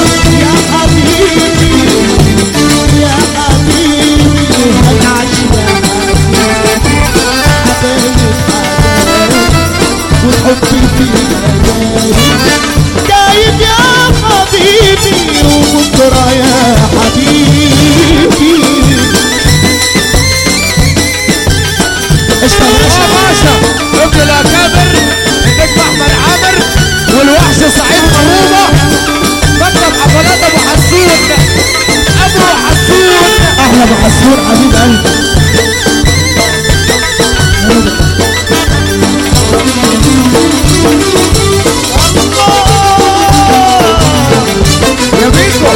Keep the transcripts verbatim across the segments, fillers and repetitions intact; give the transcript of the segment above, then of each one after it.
يا حبيبي يا حبيبي هنعيش يا حبيبي حبايب حبايب والحب فينا دايب دايب يا حبيبي وبكرة يا حبيبي. اشتغل باشا باشا ابن الاكابر النجم احمد عامر والوحش سعيد قروبه مكتب حفلات ابو حسون ابو حسون احلى ابو حسون حبيب قلبي. يا بيكو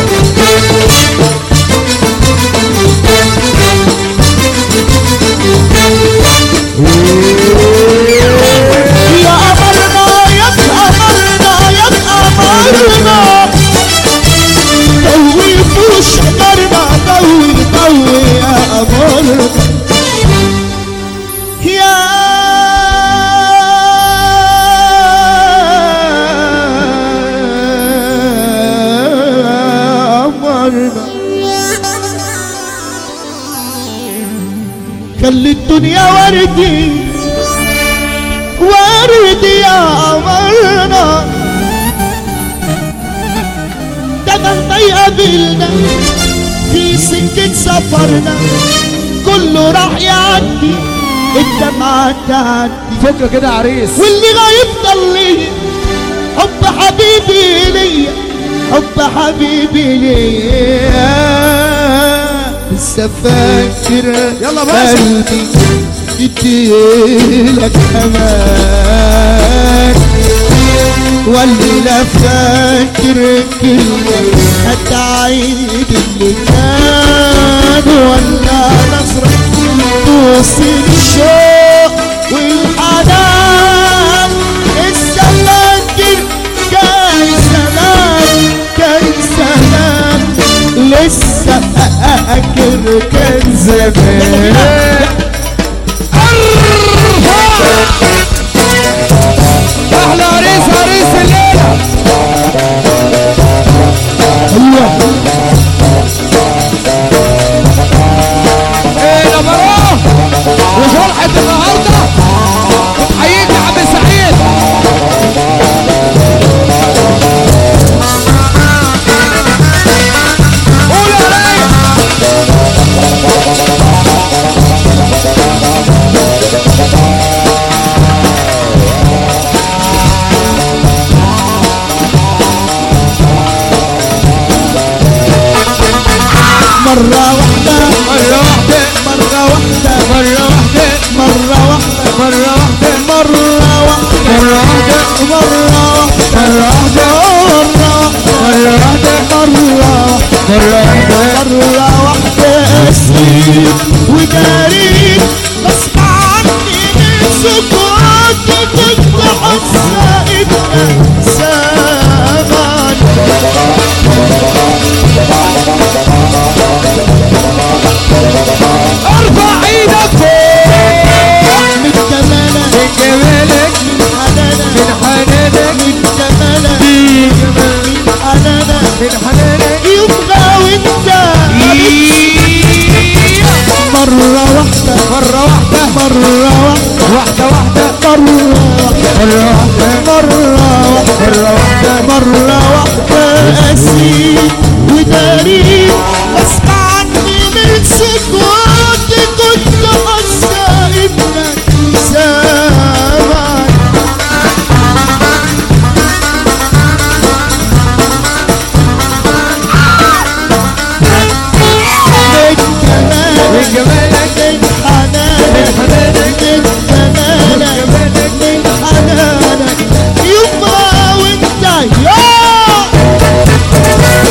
يا قمرنا يا قمرنا يا قمرنا ضوي فوش قمرنا ضوي ضوي يا قمرنا يا قمرنا خلي الدنيا وردي وردي يا قمرنا ده مهما يقابلنا في سكة سفرنا كله راح يعدي الدمعة تعدي فك كده عريس واللي هيفضل ليا حب حبيبي ليا حب حبيبي ليا لسه فاكر يلا باشا. قلبي يديلك امان ولا فاكر كلمة هتعيد اللي كان ولا نصرك توصل الشوق والحنان لسه فاكر كان زمان كان زمان لسه فاكر كان زمان. احلى عريس عريس الليله ايوه ايه يا براه وفرحه النهارده حييك يا عم سعيد. قول يا رايق مرة واحدة مرة واحدة مرة واحدة مرة واحدة مرة واحدة مرة واحدة مرة واحدة مرة واحدة مرة واحدة مرة واحدة مرة واحدة مرة واحدة مرة واحدة مرة واحدة مرة واحدة أسيب وداريك غصب عني من سكوتي كنت حاسة إنك سامعني ارفع ايدك فوق من جمالك من جمالك من حنانك من حنانك من جمالك من من حنانك من حنانك يبقى وانت مرة واحدة مرة واحدة مرة واحدة واحدة واحدة مرة واحدة مرة مرة واحدة واحدة مرة واحدة مرة واحدة أسيب وداريك غصب عني من سكوتي كنت حاسة إنك سامعني من جمالك من جمالك من حنانك من حنانك من جمالك من حنانك يبقى وانت يا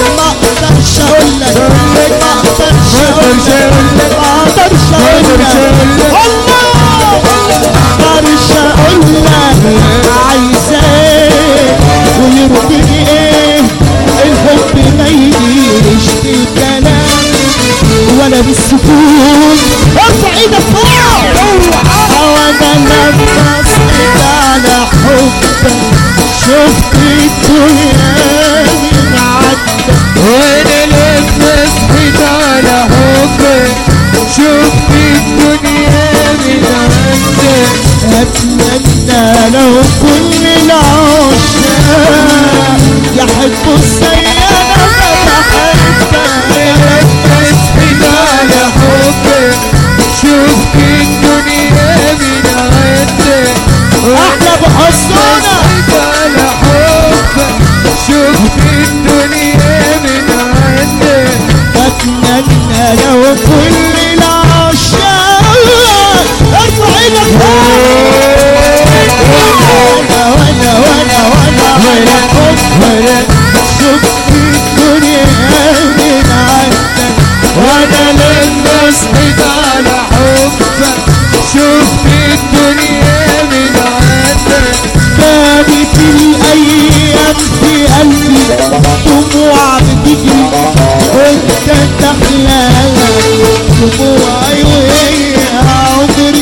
وصحيت على حبك شفت الدنيا من عندك كانت الايام في قلبي دموع بتجري وانت تحلاها دموعي وهي عمري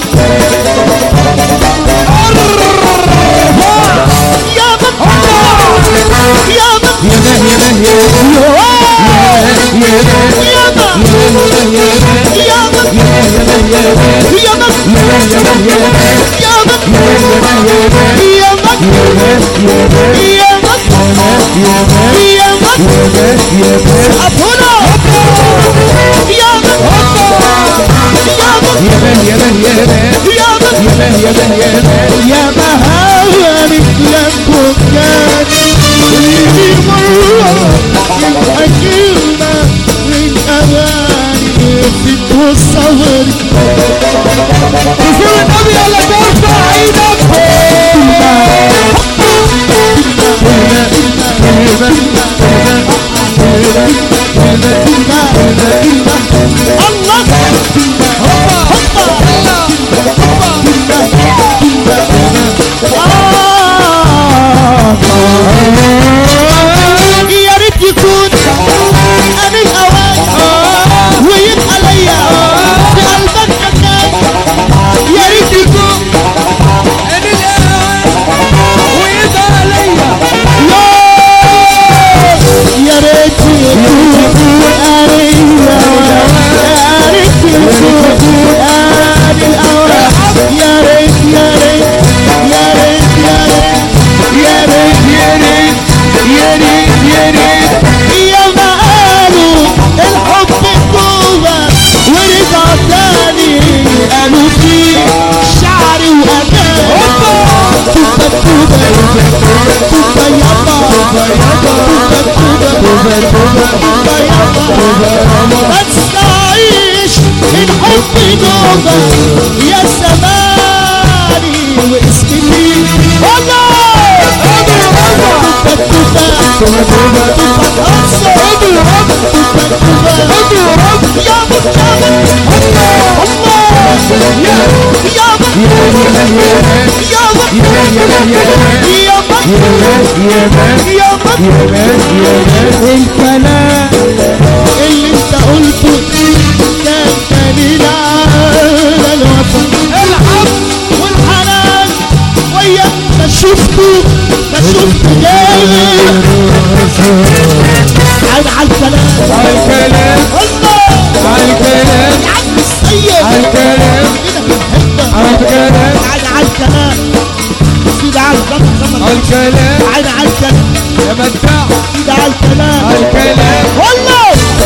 يا مكة يا يا مهاوانك لكم كان اللي مرة الحكيمة من أغاني ست والصبر رسول النبي يلا ترفع ايدك يا ريت يكون أنا الأوان ويبقى ليا في قلبك مكان يا ريت يكون انا الان ويبقى ليا يا ريت يكون أنا الأوان يا ريت يكون أنا الأوان يا ريت يا ريت يا ريت يا ريت يا ريت يا ريت يا ريت يا ريت يا ما قالوا الحب توبة ورجع تاني قالوا فيه شعري وأغاني توبة توبة توبة يابا توبة توبة توبة يابا بس أعيش الحب نوبة يا زماني واسمي والله الكلام اللي انت قلته كان دليل على الوفا الحب والحنان وياك ما شفته ما شفته جاي عين على الكلام على الكلام الله على الكلام يا عم السيد على الكلام كده بنحبك على الكلام عين على الكلام سيدي على الكلام على الكلام عين على الكلام يا مداح سيدي على الكلام على الكلام والله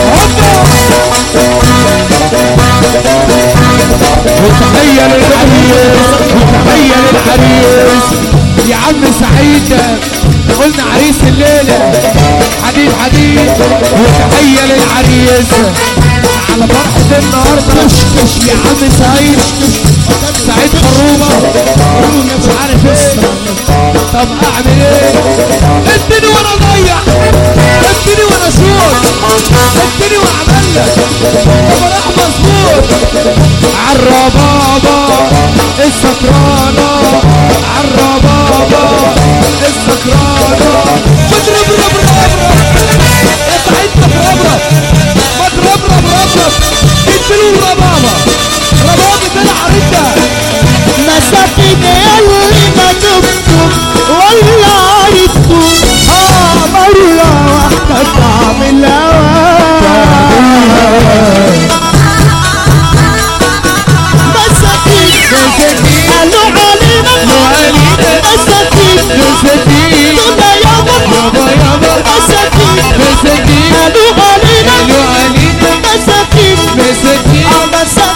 وتحية للعريس وتحية للعريس يا عم سعيد قلنا عريس الليلة حديد حديد وتحية للعريس على فرحة النهاردة يا عم سعيد سعيد خروبة مش عارف ايه طب اعمل ايه اديني وانا ضيع اديني وانا شوط اديني واعمل لك طب راح مظبوط عالربابة السكرانة عالربابة السكرانة اضرب رب رب رب يا سعيد تربرب ما تربرب ربرب اديله الربابة ربابة العريسة مساكين اللي ما جبتم ولا عرفتم اه مرة واحدة تعمل مساكين قالوا علينا مساكين قلنا يابا يابا مساكين مساكين قالوا علينا قالوا علينا مساكين مساكين اه مساكين